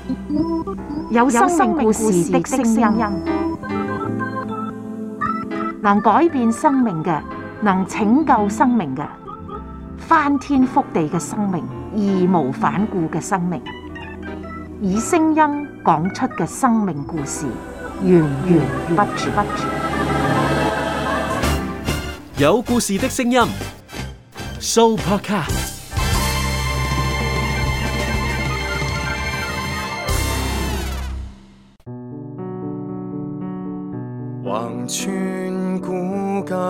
有生命故事的聲音，能改變生命嘅，能拯救生命嘅，翻天覆地嘅生命，義無反顧嘅生命，以聲音講出嘅生命故事，源源不絕。 有故事的聲音 ，Sooopodcast。 橫穿古今，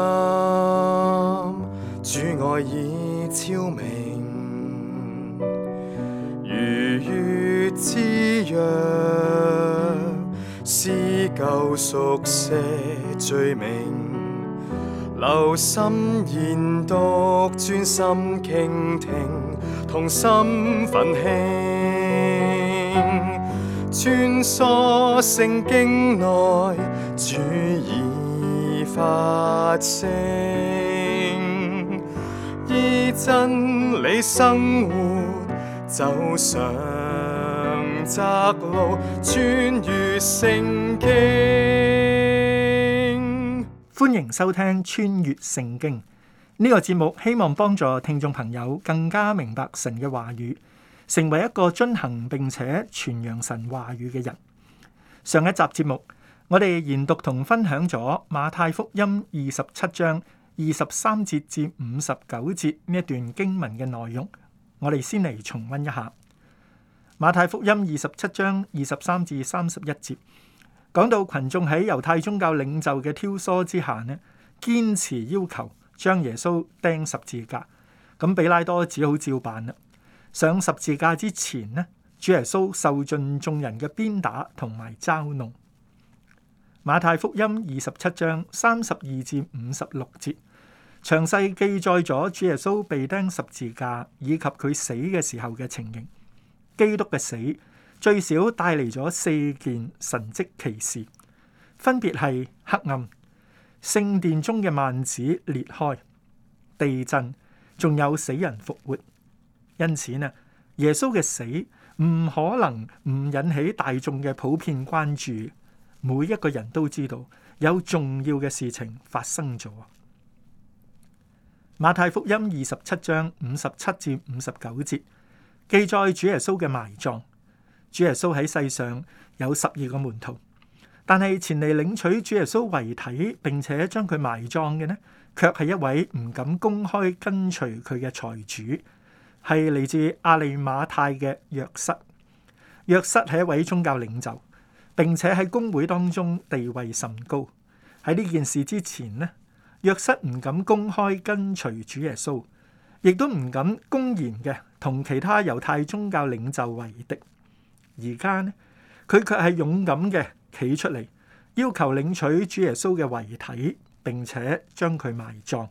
主愛已超明，如月之約，撕舊熟寫罪名，留心研讀，專心傾聽，同心奮興，穿梭聖經內，主已發聲，依真理生活，走上窄路，穿越聖經。 歡迎收聽穿越聖經呢個節目，希望幫助聽眾朋友更加明白神嘅話語，成為一個遵行並且傳揚神話語嘅人。上一集節目，我哋研讀同分享咗馬太福音27章23節至59節呢一段經文嘅內容。我哋先嚟重溫一下馬太福音27章23至31節，講到群眾喺猶太宗教領袖嘅挑唆之下呢，堅持要求將耶穌釘十字架。咁比拉多只好照辦啦。上十字架之前呢，主耶穌受盡眾人嘅鞭打同埋嘲弄。馬太福音27章32至56節，詳細記載咗主耶穌被釘十字架以及佢死嘅時候嘅情形。基督嘅死最少帶嚟咗4件神蹟奇事，分別係黑暗、聖殿中嘅幔子裂開、地震，仲有死人復活。因此呢，耶穌嘅死唔可能唔引起大眾嘅普遍關注。每一個人都知道有重要嘅事情發生咗。馬太福音27章57至59節記載主耶穌嘅埋葬。主耶穌喺世上有12個門徒，但係前嚟領取主耶穌遺體並且將佢埋葬嘅呢，卻係一位唔敢公開跟隨佢嘅財主，係嚟自亞利馬太嘅約瑟。約瑟係一位宗教領袖，並且喺公會當中地位甚高。喺呢件事之前呢，約瑟唔敢公開跟隨主耶穌，亦都唔敢公然嘅同其他猶太宗教領袖為敵。而家呢，佢卻係勇敢嘅企出嚟，要求領取主耶穌嘅遺體，並且將佢埋葬。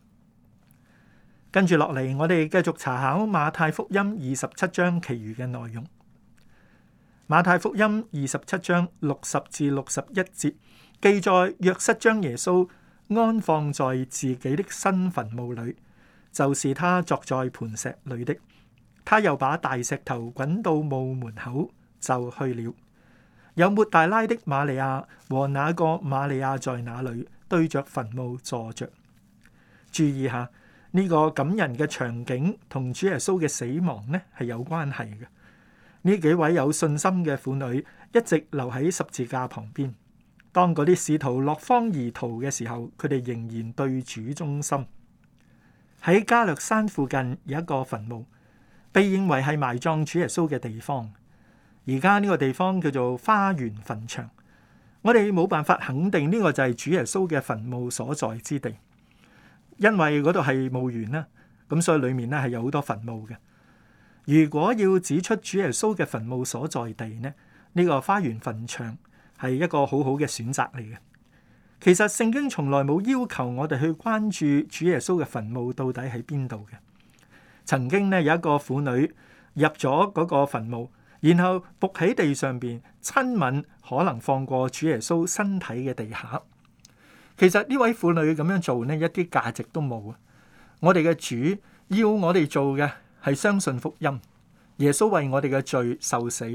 跟住落嚟，我哋繼續查考馬太福音27章其餘嘅內容。馬太福音27章60至61節記載，約瑟將耶穌安放在自己的新墳墓裏，就是他作在磐石裏的。他又把大石頭滾到墓門口，就去了。有抹大拉的瑪利亞和那個瑪利亞在那裏，對着墳墓坐着。注意下呢個感人嘅場景同主耶穌嘅死亡呢係有關係嘅。呢幾位有信心嘅婦女一直留喺十字架旁邊。當嗰啲使徒落荒而逃嘅時候，佢哋仍然對主忠心。喺加略山附近有一個墳墓，被認為係埋葬主耶穌嘅地方。而家呢個地方叫做花園墳場。我哋冇辦法肯定呢個就係主耶穌嘅墳墓所在之地，因為嗰度係墓園啦，咁所以裏面咧係有好多墳墓嘅。如果要指出主耶穌嘅墳墓所在地呢，呢個花園墳場係一個好好嘅選擇嚟嘅。其實聖經從來冇要求我哋去關注主耶穌嘅墳墓到底喺邊度嘅。曾經呢，有一個婦女入咗嗰個墳墓，然後伏喺地上邊親吻可能放過主耶穌身體嘅地下。其實呢位婦女咁樣做呢，一啲價值都冇啊！我哋嘅主要我哋做嘅係相信福音，耶穌為我哋嘅罪受死，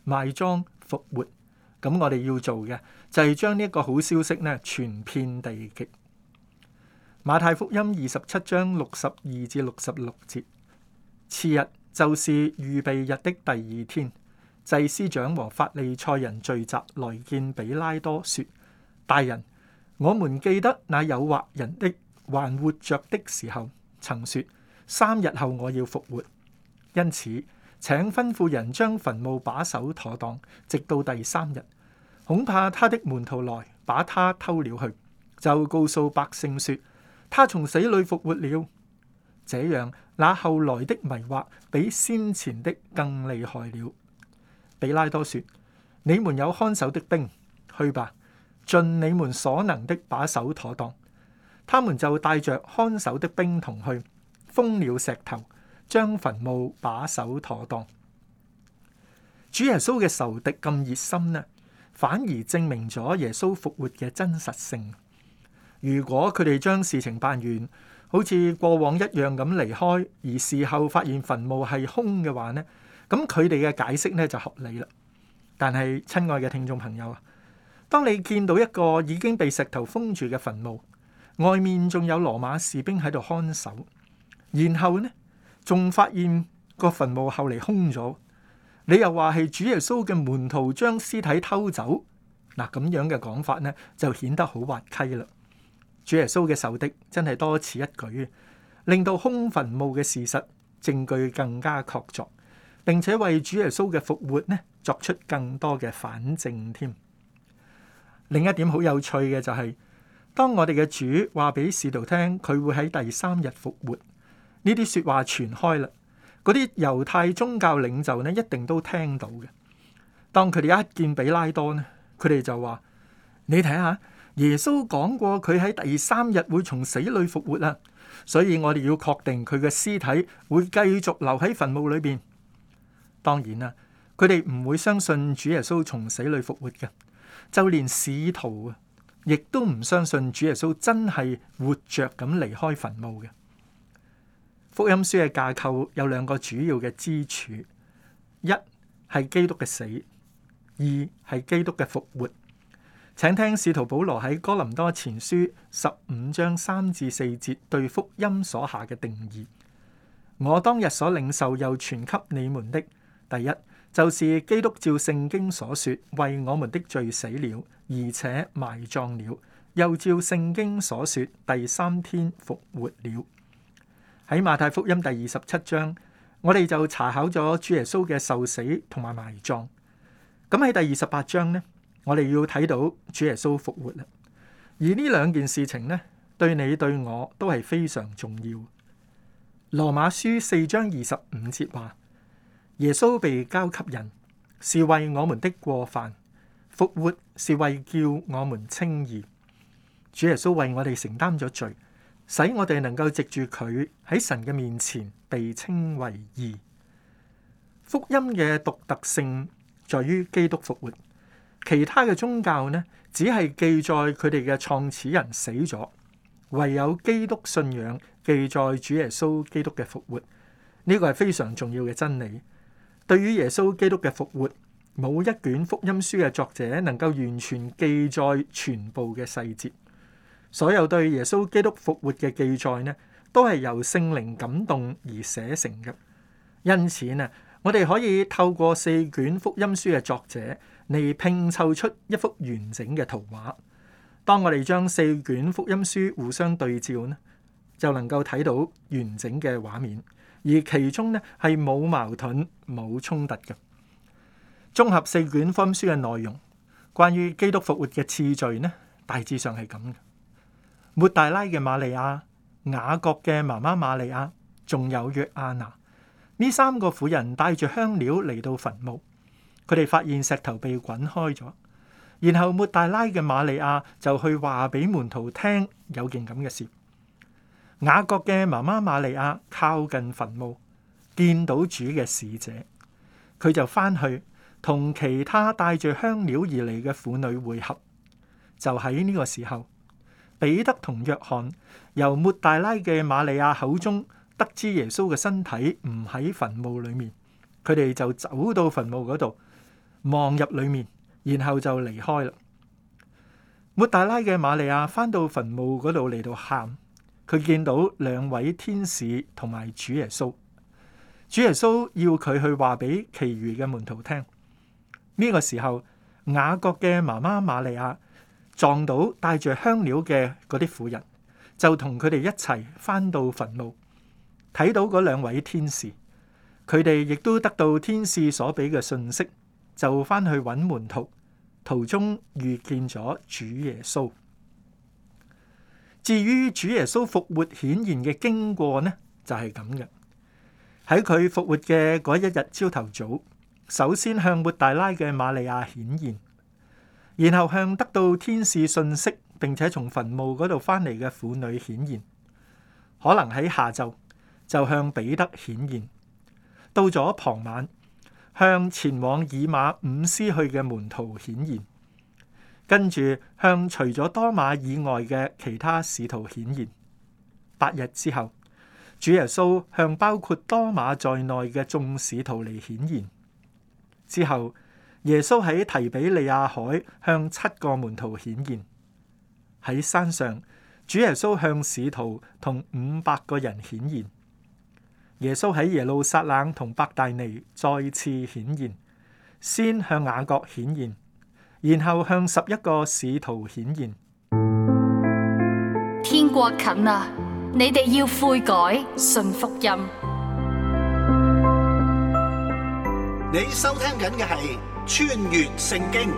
埋葬、復活。咁我哋要做嘅就係將呢一個好消息呢傳遍地極。馬太福音27章62至66節，次日就是預備日的第二天，祭司長和法利賽人聚集來見彼拉多，說：大人，我們記得那誘惑人的還活着的時候，曾說3日後我要復活。因此，請吩咐人將墳墓把守妥當，直到第3日。恐怕他的門徒來把他偷了去，就告訴百姓說他從死裏復活了。這樣，那後來的迷惑比先前的更厲害了。彼拉多說：你們有看守的兵，去吧，盡你們所能的把守妥當。他們就帶着看守的兵同去，封了石頭，將墳墓把守妥當。主耶穌嘅仇敵咁熱心呢，反而證明咗耶穌復活嘅真實性。如果佢哋將事情辦完，好似過往一樣咁離開，而事後發現墳墓係空嘅話呢，咁佢哋嘅解釋呢就合理啦。但係親愛嘅聽眾朋友啊，當你見到一個已經被石頭封住嘅墳墓，外面仲有羅馬士兵喺度看守，然後呢仲發現個墳墓後嚟空咗，你又話係主耶穌嘅門徒將屍體偷走，嗱，咁樣嘅講法呢就顯得好滑稽啦。主耶穌嘅仇敵真係多此一舉，令到空墳墓嘅事實證據更加確鑿，並且為主耶穌嘅復活呢作出更多嘅反證添。另一點好有趣嘅就係，當我哋嘅主話俾使徒聽佢會喺第3日復活，呢啲說話傳開啦，嗰啲猶太宗教領袖呢一定都聽到嘅。當佢哋一見彼拉多呢，佢哋就話：你睇下，耶穌講過佢喺第3日會從死裏復活啦，所以我哋要確定佢嘅屍體會繼續留喺墳墓裏邊。當然啦，佢哋唔會相信主耶穌從死裏復活嘅，就連使徒啊，亦都唔相信主耶穌真係活着咁離開墳墓嘅。福音書嘅架構有2個主要嘅支柱，一係基督嘅死，二係基督嘅復活。請聽使徒保羅喺哥林多前書15章3至4節對福音所下嘅定義。我當日所領受又傳給你們的，第一就是基督照聖經所說，為我們的罪死了，而且埋葬了，又照聖經所說，第3天復活了。喺馬太福音第27章，我哋就查考咗主耶穌嘅受死同埋埋葬。咁喺第28章呢，我哋要睇到主耶穌復活啦。而呢2件事情呢，對你對我都係非常重要。羅馬書4章25節話：耶穌被交給人，是為我們的過犯；復活是為叫我們稱義。主耶穌為我哋承擔咗罪，使我哋能夠藉住佢喺神嘅面前被稱為義。福音嘅獨特性在於基督復活。其他嘅宗教呢，只係記載佢哋嘅創始人死咗，唯有基督信仰記載主耶穌基督嘅復活。呢個係非常重要嘅真理。對於耶穌基督嘅復活，冇一卷福音書嘅作者能夠完全記載全部嘅細節。所有對耶穌基督復活嘅記載呢，都係由聖靈感動而寫成嘅。因此呢，我哋可以透過4卷福音書嘅作者嚟拼湊出一幅完整嘅圖畫。當我哋將4卷福音書互相對照呢，就能夠睇到完整嘅畫面，而其中呢係冇矛盾、冇衝突嘅。綜合4卷福音書嘅內容，關於基督復活嘅次序呢，大致上係咁嘅。抹大拉嘅瑪利亞、雅各嘅媽媽瑪利亞，仲有約亞拿，呢3個婦人帶住香料嚟到墳墓。佢哋發現石頭被滾開咗，然後抹大拉嘅瑪利亞就去話俾門徒聽有件咁嘅事。雅各嘅媽媽瑪利亞靠近墳墓，見到主嘅使者，佢就翻去同其他帶住香料而嚟嘅婦女會合。就喺呢個時候，彼得同約翰由抹大拉嘅瑪利亞口中得知耶穌嘅身體唔喺墳墓裏面，佢哋就走到墳墓嗰度。 望入裏面，然後就離開啦。抹大拉嘅瑪利亞返到墳墓嗰度嚟到喊，佢見到兩位天使同埋主耶穌。主耶穌要佢去話俾其餘嘅門徒聽。呢個時候，雅各嘅媽媽瑪利亞撞到帶住香料嘅嗰啲婦人，就同佢哋一齊返到墳墓，睇到嗰兩位天使。佢哋亦都得到天使所俾嘅信息，就返去揾門徒，途中遇見咗主耶穌。至於主耶穌復活顯現嘅經過呢，就係咁嘅。喺佢復活嘅嗰一日朝頭早，首先向抹大拉嘅瑪利亞顯現，然後向得到天使信息並且從墳墓嗰度翻嚟嘅婦女顯現。可能喺下晝就向彼得顯現，到咗傍晚向前往以馬午斯去嘅門徒顯現，跟住向除咗多馬以外嘅其他使徒顯現。8日之後，主耶穌向包括多馬在內嘅眾使徒嚟顯現。之後，耶穌喺提比利亞海向7個門徒顯現。喺山上，主耶穌向使徒同500個人顯現。耶穌喺耶路撒冷同伯大尼再次顯現，先向雅各顯現，然後向11個使徒顯現。 天國近啦，你哋要悔改，信福音。 你收聽緊嘅係穿越聖經。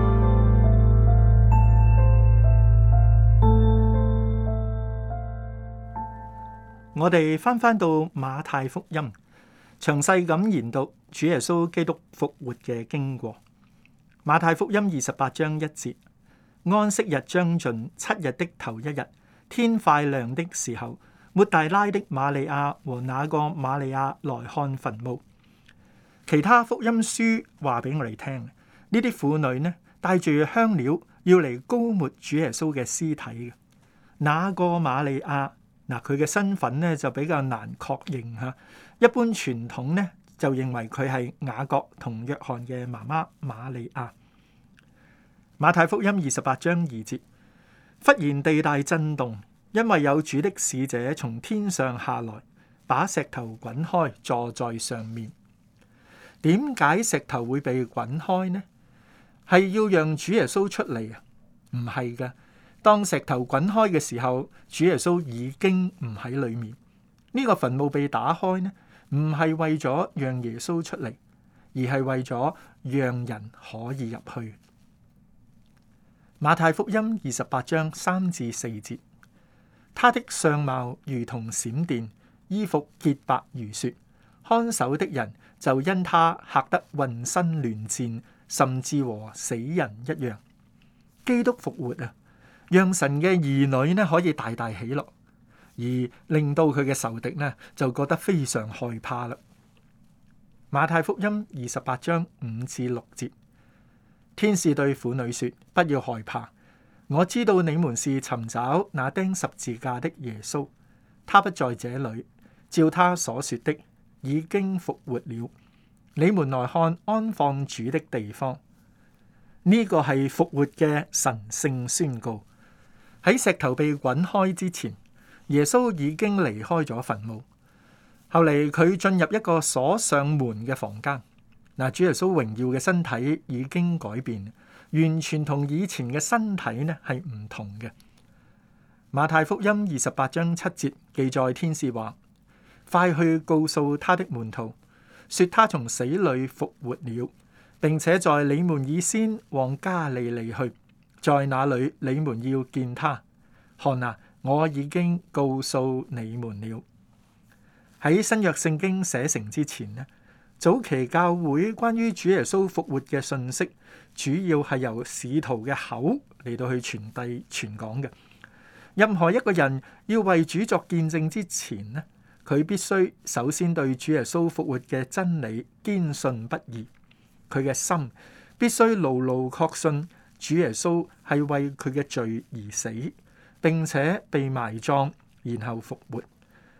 我哋翻到馬太福音，詳細咁研讀主耶穌基督復活嘅經過。馬太福音28章1節：安息日將盡，7日的頭一日，天快亮的時候，抹大拉的瑪利亞和那個瑪利亞來看墳墓。其他福音書話俾我哋聽，呢啲婦女呢帶住香料要嚟膏抹主耶穌嘅屍體嘅。那個瑪利亞嗱，佢嘅身份呢就比較難確認吓。一般傳統呢就認為佢係雅各同約翰嘅媽媽瑪利亞。馬太福音28章2節：忽然地大震動，因為有主的使者從天上下來，把石頭滾開，坐在上面。點解石頭會被滾開呢？係要讓主耶穌出嚟啊？唔係噶。當石頭滾開嘅時候，主耶穌已經唔喺裏面。呢個墳墓被打開呢，唔係為咗讓耶穌出嚟，而係為咗讓人可以入去。馬太福音28章3至4節：他的相貌如同閃電，衣服潔白如雪，看守的人就因他嚇得渾身亂戰，甚至和死人一樣。基督復活啊，讓神嘅兒女呢可以大大喜樂，而令到佢嘅仇敵呢就覺得非常害怕啦。馬太福音28章5至6節：天使對婦女說，不要害怕，我知道你們是尋找那釘十字架的耶穌，他不在這裏，照他所說的已經復活了。你們來看安放主的地方。呢個係復活嘅神聖宣告。喺石頭被滾開之前，耶穌已經離開咗墳墓。後嚟佢進入一個鎖上門嘅房間。嗱，主耶穌榮耀嘅身體已經改變，完全同以前嘅身體呢係唔同嘅。馬太福音28章7節記載，天使話：快去告訴他的門徒，說他從死裏復活了，並且在你們以先往加利利去。在那裏你們要見他。看啊，我已經告訴你們了。喺新約聖經寫成之前呢，早期教會關於主耶穌復活嘅信息，主要係由使徒嘅口嚟到去傳遞傳講嘅。任何一個人要為主作見證之前呢，佢必須首先對主耶穌復活嘅真理堅信不疑，佢嘅心必須牢牢確信主耶穌係為佢嘅罪而死，並且被埋葬，然後復活。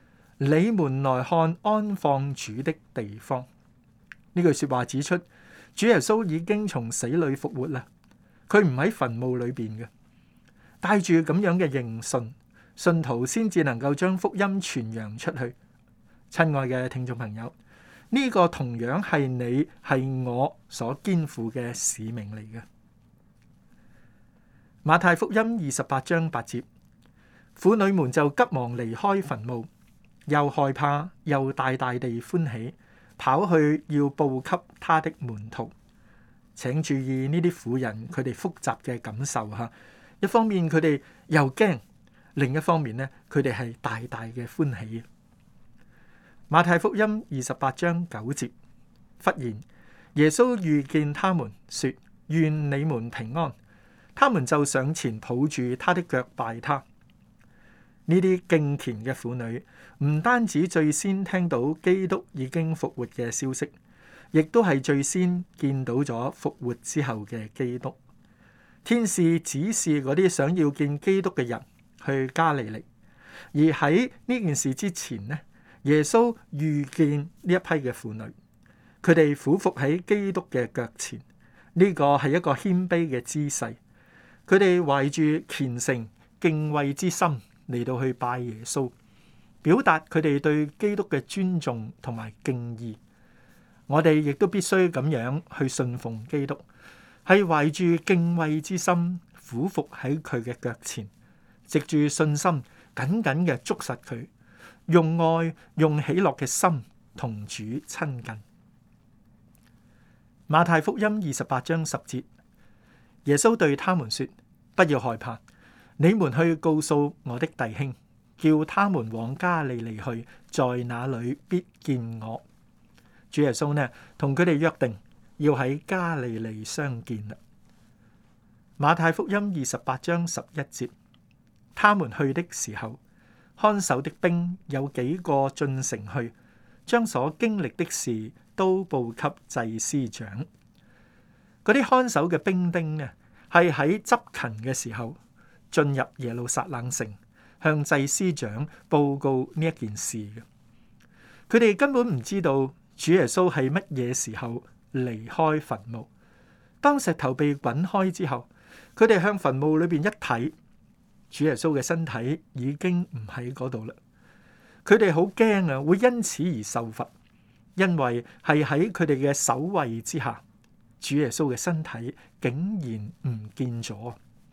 你們來看安放主的地方。呢句說話指出， 主耶穌已經從死裏復活啦，佢唔喺墳墓裏邊嘅。帶住咁樣嘅認信，信徒先至能夠將福音傳揚出去。親愛嘅聽眾朋友，呢個同樣係你係我所肩負嘅使命嚟嘅。馬太福音28章8節，婦女們就急忙離開墳墓，又害怕又大大地歡喜，跑去要報給他的門徒。請注意呢啲婦人佢哋複雜嘅感受吓，一方面佢哋又驚，另一方面呢，佢哋係大大嘅歡喜。馬太福音28章9節，忽然耶穌遇見他們，說：願你們平安。他們就上前抱住他的腳拜他。呢啲敬虔嘅婦女唔單止最先聽到基督已經復活嘅消息，亦都係最先見到咗復活之後嘅基督。天使指示嗰啲想要見基督嘅人去加利利，而喺呢件事之前呢，耶穌遇見呢一批嘅婦女，佢哋俯伏喺基督嘅腳前，呢個係一個謙卑嘅姿勢。佢哋懷住虔誠敬畏之心嚟到去拜耶穌，表達佢哋對基督嘅尊重同埋敬意。我哋亦都必須咁樣去信奉基督，係懷住敬畏之心俯伏喺佢嘅腳前，藉住信心緊緊嘅捉實佢，用愛用喜樂嘅心同主親近。馬太福音28章10節，耶穌對他們說：不要害怕，你們去告訴我的弟兄，叫他們往加利利去，在那裏必見我。主耶穌呢，同佢哋約定要喺加利利相見啦。馬太福音28章11節，他們去的時候，看守的兵有幾個進城去，將所經歷的事都報給祭司長。嗰啲看守嘅兵丁呢，係喺執勤嘅時候進入耶路撒冷城，向祭司長報告呢一件事嘅。佢哋根本唔知道主耶穌係乜嘢時候離開墳墓。當石頭被滾開之後，佢哋向墳墓裏邊一睇，主耶穌嘅身體已經唔喺嗰度啦。佢哋好驚啊，會因此而受罰，因為係喺佢哋嘅守衛之下，主耶穌嘅身體竟然唔見咗。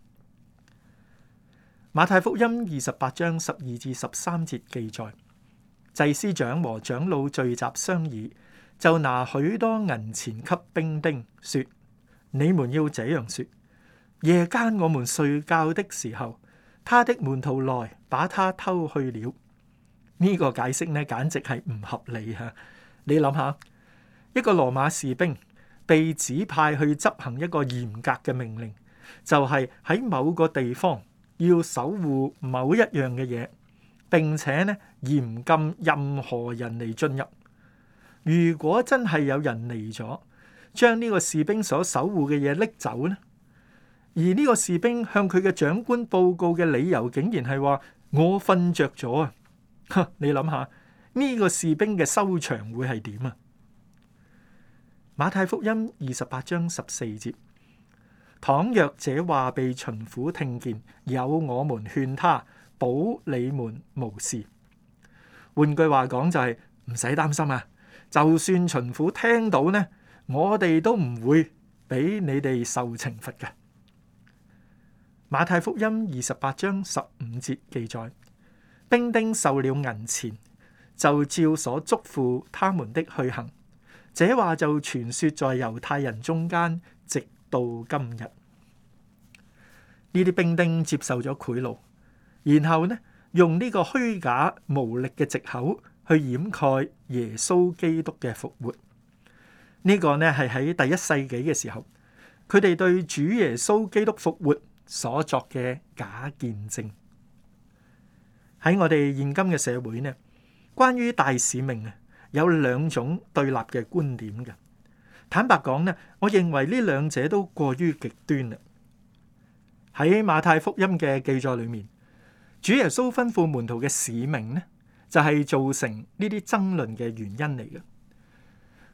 馬太福音28章12至13節記載，祭司長和長老聚集商議，就拿許多銀錢給兵丁，說：你們要這樣說，夜間我們睡覺的時候，他的門徒來把他偷去了。呢個解釋呢，簡直係唔合理吓。你諗下，一個羅馬士兵被指派去執行一個嚴格嘅命令，就係喺某個地方要守護某一樣嘅嘢，並且呢嚴禁任何人嚟進入。如果真係有人嚟咗，將呢個士兵所守護嘅嘢拎走呢，而呢個士兵向佢嘅長官報告嘅理由竟然係話我瞓着咗啊！你諗下呢個士兵嘅收場會係點啊？馬太福音28章14節，倘若這話被巡撫聽見，有我們勸他保你們無事。換句話講就係唔使擔心啊！就算巡撫聽到呢，我哋都唔會俾你哋受懲罰嘅。馬太福音28章15節記載，兵丁受了銀錢，就照所囑咐他們的去行。這話就傳說在猶太人中間，直到今日。呢啲兵丁接受咗賄賂，然後呢用呢個虛假無力嘅藉口去掩蓋耶穌基督嘅復活。呢個呢係喺第一世紀嘅時候，佢哋對主耶穌基督復活所作嘅假見證。喺我哋現今嘅社會呢，關於大使命啊，有兩種對立嘅觀點嘅。坦白講呢，我認為呢兩者都過於極端啦。喺馬太福音嘅記載裏面，主耶穌吩咐門徒嘅使命呢，就係造成呢啲爭論嘅原因嚟嘅。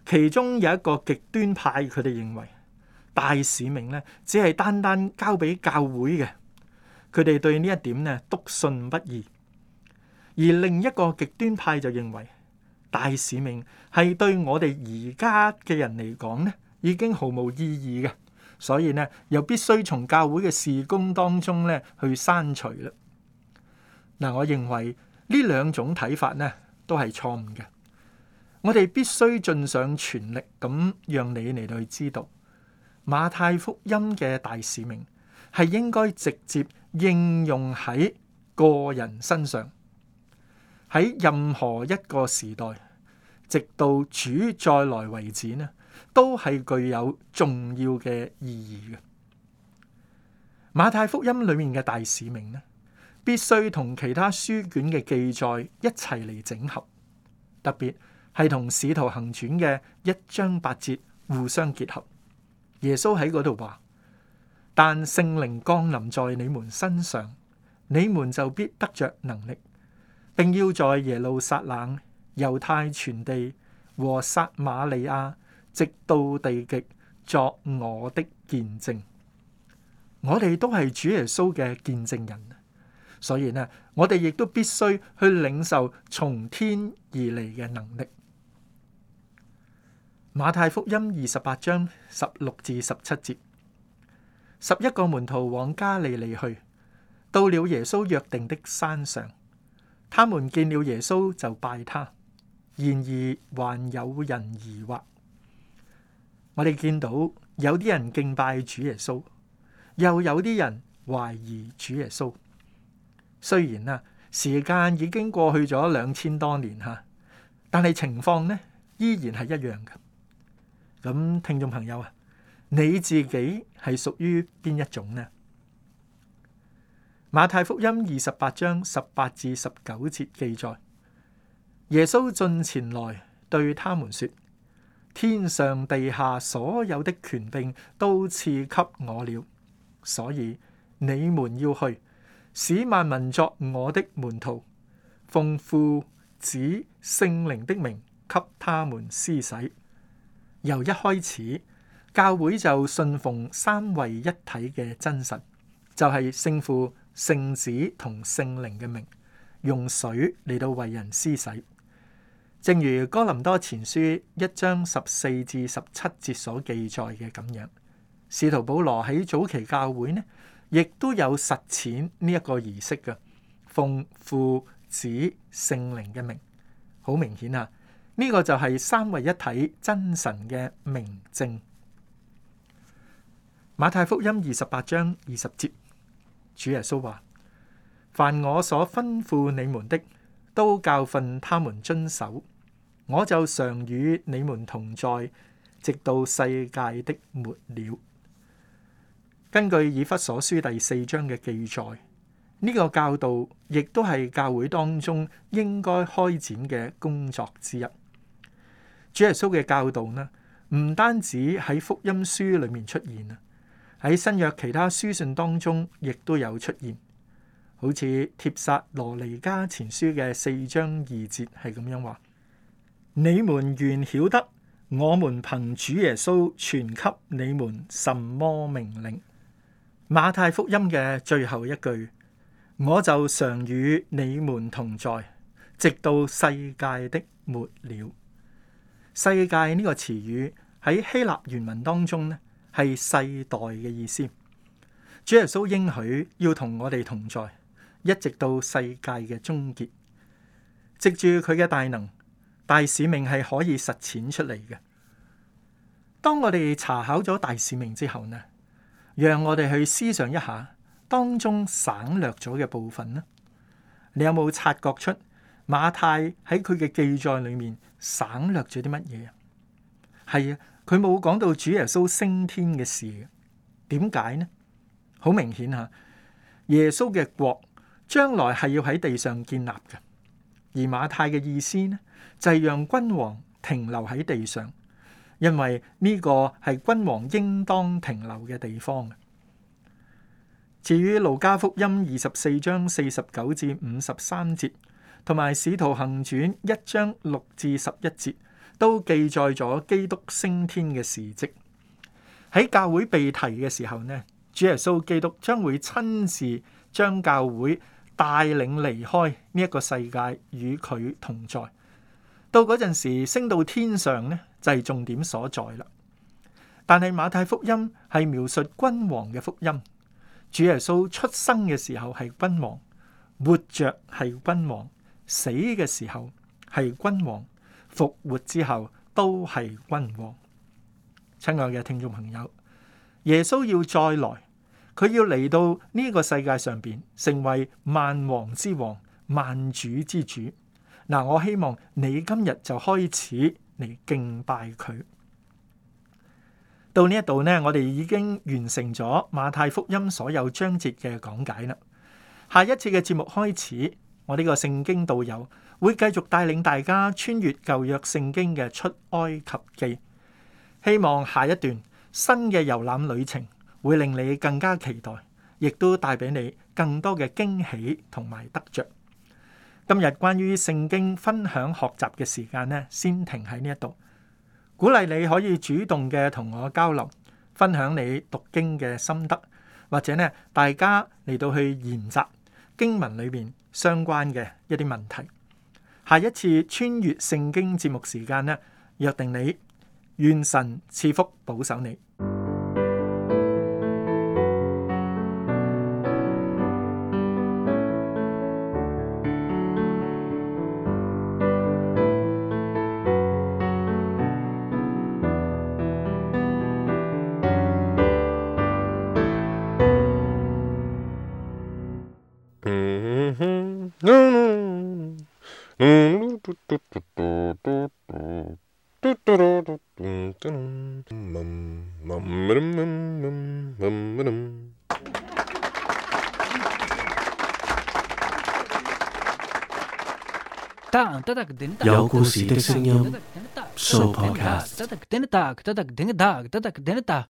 其中有一個極端派，佢哋認為大使命呢只係單單交俾教會嘅，佢哋對呢一點呢篤信不疑。而另一個極端派就認為大使命係對我哋而家嘅人嚟講呢已經毫無意義嘅，所以呢又必須從教會嘅事工當中呢去刪除啦。嗱，我認為呢兩種睇法呢都係錯誤嘅。我哋必須盡上全力咁讓你嚟到去知道，馬太福音嘅大使命係應該直接應用喺個人身上，喺任何一個時代，直到主再來為止呢，都係具有重要嘅意義嘅。馬太福音裏面嘅大使命呢，必須同其他書卷嘅記載一齊嚟整合，特別係同《使徒行傳》嘅1章8節互相結合。耶穌喺嗰度話：但聖靈降臨在你們身上，你們就必得着能力，並要在耶路撒冷、猶太全地和撒瑪利亞，直到地極，作我的見證。我哋都係主耶穌嘅見證人，所以呢，我哋亦都必須去領受從天而嚟嘅能力。馬太福音28章16至17節，11個門徒往加利利去，到了耶穌約定的山上，他們見了耶穌就拜他，然而還有人疑惑。我哋見到有啲人敬拜主耶穌，又有啲人懷疑主耶穌。雖然啊，時間已經過去咗2000多年吓，但係情況呢依然係一樣嘅。咁聽眾朋友啊，你自己係屬於邊一種呢？馬太福音28章18至19節記載，耶穌進前來對他們說：天上地下所有的權柄都賜給我了，所以你們要去，使萬民作我的門徒，奉父子聖靈的名給他們施洗。由一開始，教會就信奉三位一體嘅真神，就係聖父、聖子同聖靈嘅名，用水嚟到為人施洗。正如哥林多前書1章14至17節所記載嘅咁樣，使徒保羅喺早期教會呢，亦都有實踐呢一個儀式嘅，奉父子聖靈嘅名。好明顯啊，呢個就係三位一體真神嘅明證。馬太福音28章20節，主耶穌話：凡我所吩咐你們的，都教訓他們遵守，我就常與你們同在，直到世界的末了。根據以弗所書第4章嘅記載，呢個教導亦都係教會當中應該開展嘅工作之一。主耶穌嘅教導呢，唔單止喺福音書裏面出現啊，喺新約其他書信當中亦都有出現。好似帖撒羅尼迦前書嘅4章2節係咁樣話：你們原曉得我們憑主耶穌傳給你們什麼命令。馬太福音嘅最後一句：我就常與你們同在，直到世界的末了。世界呢個詞語喺希臘原文當中呢，係世代嘅意思。主耶穌應許要同我哋同在，一直到世界嘅終結。藉住佢嘅大能，大使命係可以實踐出嚟嘅。當我哋查考咗大使命之後呢，讓我哋去思想一下當中省略咗嘅部分呢？你有冇察覺出馬太喺佢嘅記載裏面省略咗啲乜嘢啊？係啊，佢冇講到主耶穌升天嘅事嘅。點解呢？好明顯吓，耶穌嘅國將來係要喺地上建立嘅，而馬太嘅意思呢，就係讓君王停留喺地上，因為呢個係君王應當停留嘅地方。至於路加福音24章49至53節，同埋使徒行傳1章6至11節， 都記載咗基督升天嘅事蹟。喺教會被提嘅時候呢，主耶穌基督將會親自將教會帶領離開呢一個世界，與佢同在。到嗰陣時升到天上呢，就係重點所在啦。但係馬太福音係描述君王嘅福音。主耶穌出生嘅時候係君王，活着係君王，死嘅時候係君王，復活之後都係君王。親愛嘅聽眾朋友，耶穌要再來，佢要嚟到呢個世界上邊，成為萬王之王、萬主之主。嗱，我希望你今日就開始嚟敬拜佢。到呢一度呢，我哋已經完成咗馬太福音所有章節嘅講解啦。下一次嘅節目開始，我呢個聖經導遊會繼續帶領大家穿越舊約聖經嘅出埃及記。希望下一段新嘅遊覽旅程會令你更加期待，亦都帶俾你更多嘅驚喜同埋得着。今日關於聖經分享學習嘅時間呢，先停喺呢一度。鼓勵你可以主動嘅同我交流，分享你讀經嘅心得，或者呢大家嚟到去研習經文裏面相關嘅一啲問題。下一次穿越聖經節目時間呢，約定你，願神賜福保守你。 有故事的聲音，Sooo Podcast。